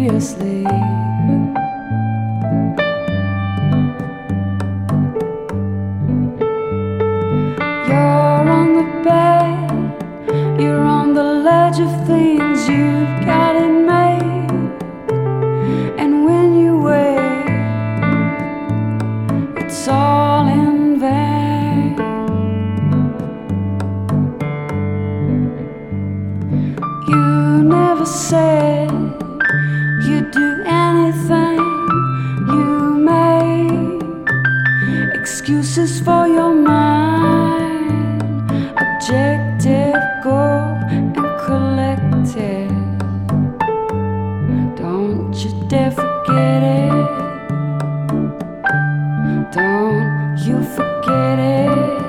asleep. You're on the bed, you're on the ledge of things, you've got it made. And when you wake, it's all in vain. You never said you'd do anything. You made excuses for your mind, objective, goal, and collective. Don't you dare forget it. Don't you forget it.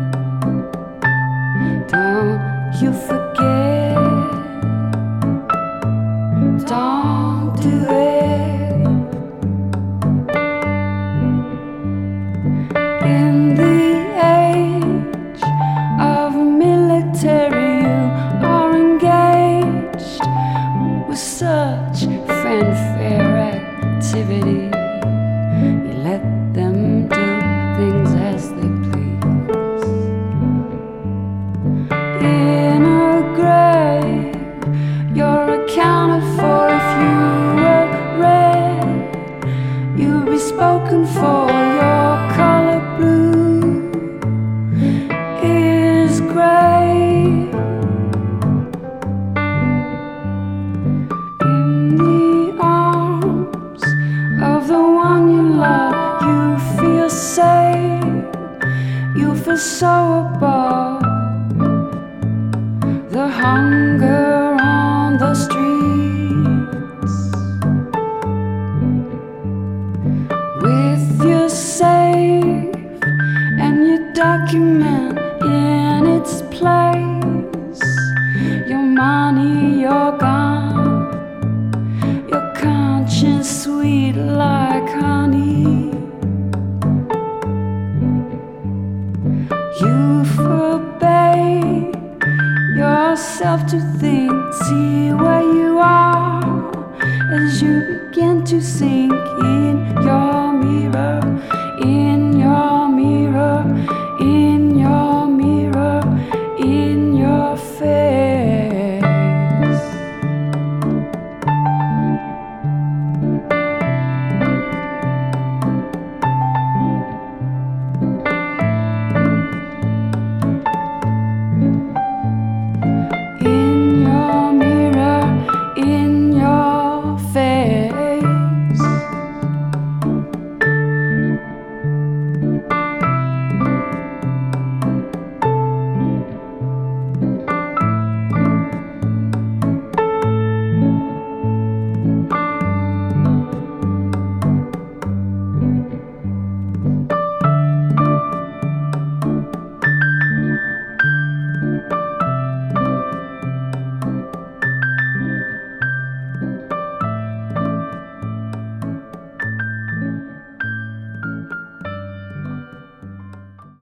Don't you forget. Don't do it. In the age of military, you are engaged with such fanfare activity. You let them do things as they please. In a grave, you're accounted for. If you were red, you'd be spoken for. Your color blue is gray. In the arms of the one you love, you feel safe. You feel so above the hunger on the streets. With your safe and your document in its place, your money, your gun, your conscience sweet like honey. You forbade yourself to think, see where you are as you begin to sink in your mirror. In